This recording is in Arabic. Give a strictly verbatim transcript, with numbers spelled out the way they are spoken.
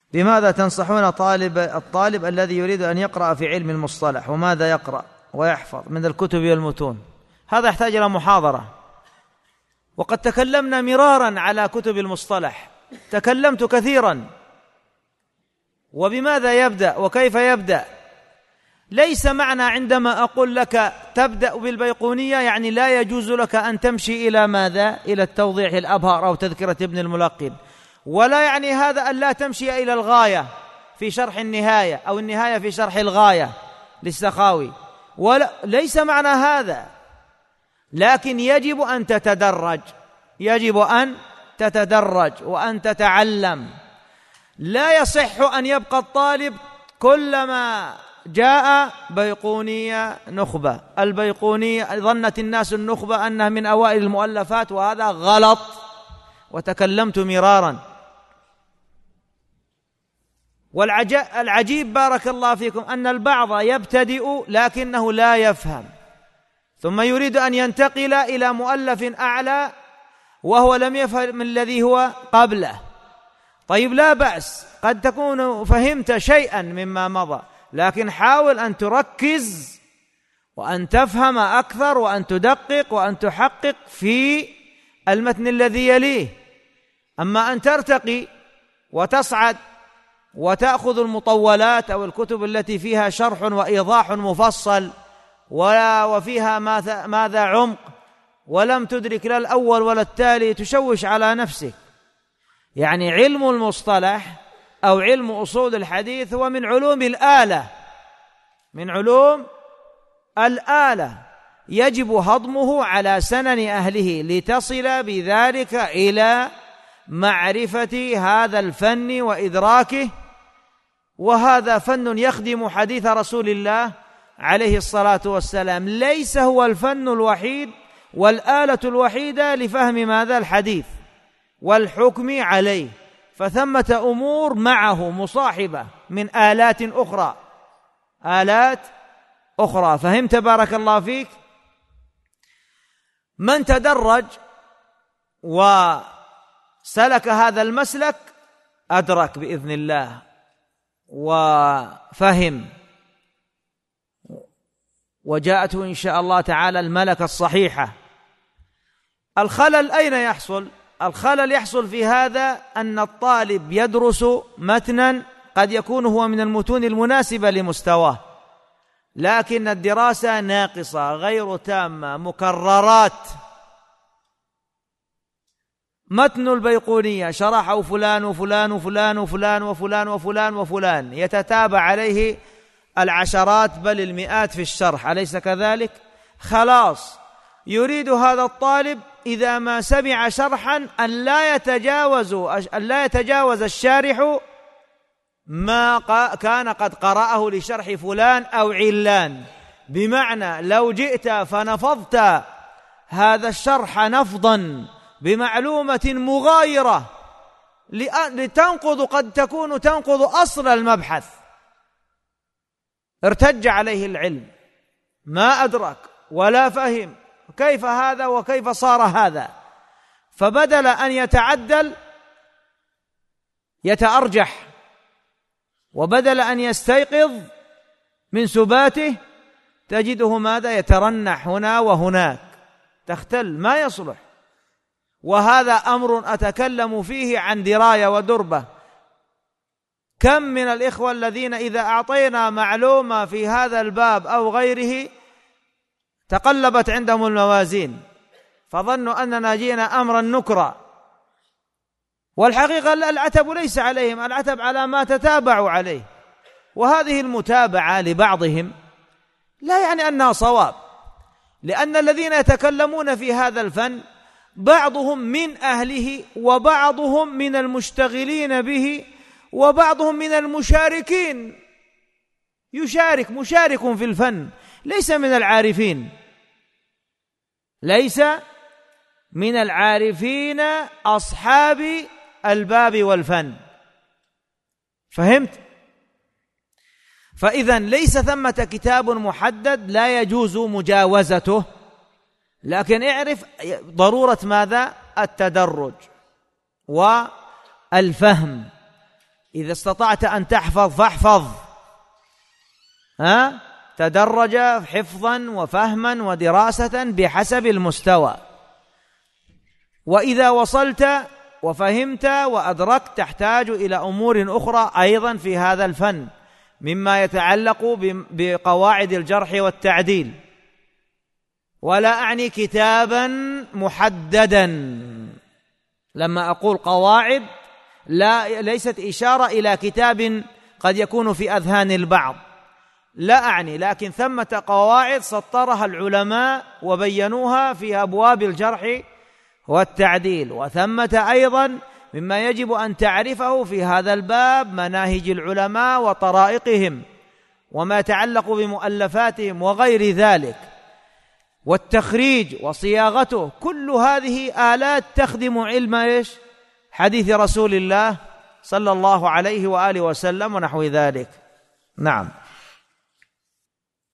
بماذا تنصحون طالب الطالب الذي يريد أن يقرأ في علم المصطلح، وماذا يقرأ ويحفظ من الكتب والمتون؟ هذا يحتاج إلى محاضرة، وقد تكلمنا مرارا على كتب المصطلح، تكلمت كثيرا. وبماذا يبدأ وكيف يبدأ؟ ليس معنى عندما أقول لك تبدأ بالبيقونية يعني لا يجوز لك أن تمشي إلى ماذا؟ إلى التوضيح الأبهر أو تذكرة ابن الملقن، ولا يعني هذا أن لا تمشي إلى الغاية في شرح النهاية أو النهاية في شرح الغاية للسخاوي، ولا ليس معنى هذا، لكن يجب أن تتدرج، يجب أن تتدرج وأن تتعلم. لا يصح أن يبقى الطالب كلما جاء بيقونية نخبة، البيقونية ظنت الناس النخبة أنها من أوائل المؤلفات، وهذا غلط، وتكلمت مرارا. والعجيب بارك الله فيكم أن البعض يبتدئ لكنه لا يفهم، ثم يريد أن ينتقل إلى مؤلف أعلى وهو لم يفهم الذي هو قبله. طيب لا بأس، قد تكون فهمت شيئا مما مضى، لكن حاول أن تركز وأن تفهم أكثر وأن تدقق وأن تحقق في المتن الذي يليه. أما أن ترتقي وتصعد وتأخذ المطولات أو الكتب التي فيها شرح وإيضاح مفصل ولا وفيها ماذا عمق، ولم تدرك لا الأول ولا التالي، تشوش على نفسك. يعني علم المصطلح أو علم أصول الحديث هو من علوم الآلة، من علوم الآلة، يجب هضمه على سنن أهله لتصل بذلك إلى معرفة هذا الفن وإدراكه. وهذا فن يخدم حديث رسول الله عليه الصلاة والسلام، ليس هو الفن الوحيد والآلة الوحيدة لفهم ماذا الحديث والحكم عليه، فثمة أمور معه مصاحبة من آلات أخرى، آلات أخرى. فهمت بارك الله فيك؟ من تدرج وسلك هذا المسلك أدرك بإذن الله وفهم، وجاءته إن شاء الله تعالى الملكة الصحيحة. الخلل أين يحصل؟ الخلل يحصل في هذا أن الطالب يدرس متنا قد يكون هو من المتون المناسبة لمستواه، لكن الدراسة ناقصة غير تامة، مكررات. متن البيقونية شرحه فلان وفلان وفلان وفلان وفلان وفلان وفلان، يتتابع عليه العشرات بل المئات في الشرح، أليس كذلك؟ خلاص، يريد هذا الطالب إذا ما سمع شرحا أن لا يتجاوز أن لا يتجاوز الشارح ما كان قد قرأه لشرح فلان أو علان، بمعنى لو جئت فنفضت هذا الشرح نفضا بمعلومة مغايرة لتنقض، قد تكون تنقض أصل المبحث، ارتج عليه العلم، ما أدرك ولا فهم كيف هذا وكيف صار هذا، فبدل أن يتعدل يتأرجح، وبدل أن يستيقظ من سباته تجده ماذا؟ يترنح هنا وهناك، تختل، ما يصلح. وهذا أمر أتكلم فيه عن دراية ودربة. كم من الإخوة الذين إذا أعطينا معلومة في هذا الباب أو غيره تقلبت عندهم الموازين، فظنوا أننا جينا أمرا نكرا، والحقيقة العتب ليس عليهم، العتب على ما تتابعوا عليه. وهذه المتابعة لبعضهم لا يعني أنها صواب، لأن الذين يتكلمون في هذا الفن بعضهم من أهله، وبعضهم من المشتغلين به، وبعضهم من المشاركين، يشارك مشارك في الفن، ليس من العارفين، ليس من العارفين أصحاب الباب والفن. فهمت؟ فإذا ليس ثمة كتاب محدد لا يجوز مجاوزته، لكن اعرف ضرورة ماذا؟ التدرج والفهم. إذا استطعت أن تحفظ فاحفظ، ها تدرج حفظا وفهما ودراسة بحسب المستوى. وإذا وصلت وفهمت وأدركت تحتاج إلى أمور أخرى أيضا في هذا الفن مما يتعلق بقواعد الجرح والتعديل. ولا أعني كتابا محددا، لما أقول قواعد لا ليست إشارة إلى كتاب قد يكون في أذهان البعض، لا أعني، لكن ثمة قواعد سطرها العلماء وبينوها في أبواب الجرح والتعديل. وثمة أيضا مما يجب أن تعرفه في هذا الباب مناهج العلماء وطرائقهم وما يتعلق بمؤلفاتهم وغير ذلك، والتخريج وصياغته، كل هذه آلات تخدم علم إيش؟ حديث رسول الله صلى الله عليه وآله وسلم ونحو ذلك. نعم.